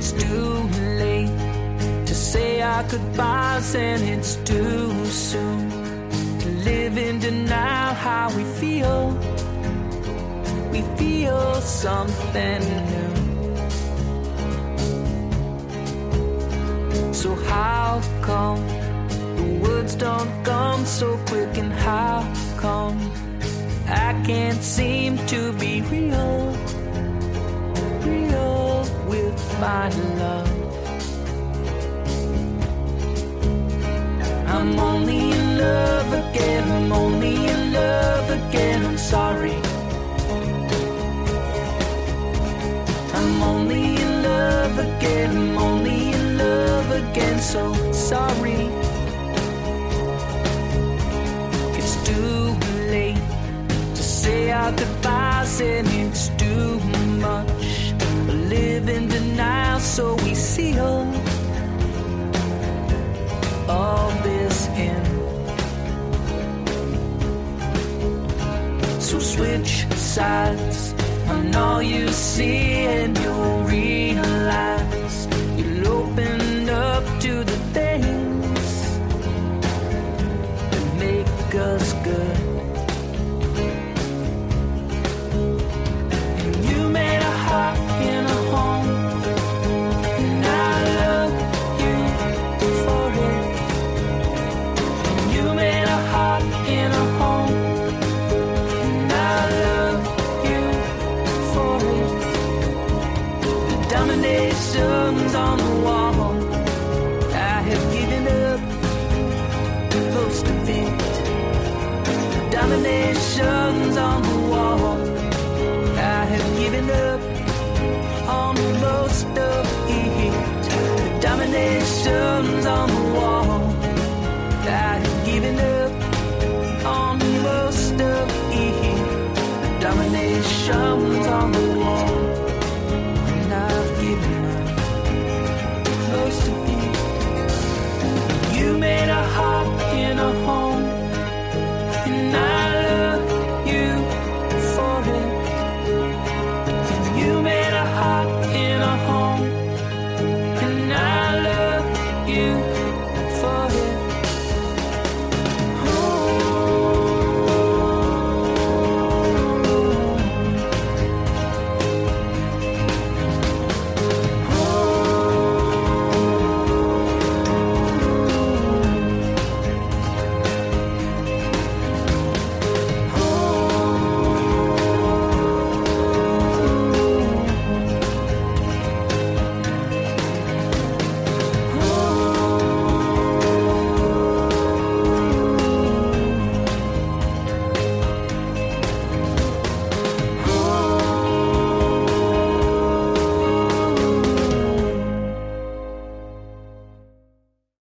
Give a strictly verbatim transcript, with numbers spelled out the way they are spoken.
It's too late to say our goodbyes, and it's too soon to live in denial how we feel. We feel something new. So how come the words don't come so quick, and how come I can't seem to be real, real with my love? I'm only in love again, I'm only in love again, I'm sorry. I'm only in love again, I'm only in love again, so sorry. It's too late to say our goodbyes, and it's too much. We live in denial, so we seal all this in. So switch sides on all you see, and you'll realize you'll open up to the things that make us good. And you made a heart in a home, and I love you for it. And you made a heart in a home, and I love you for it. The domination's on the wall, I have given up most of it. The domination's on the wall, I have given up on most of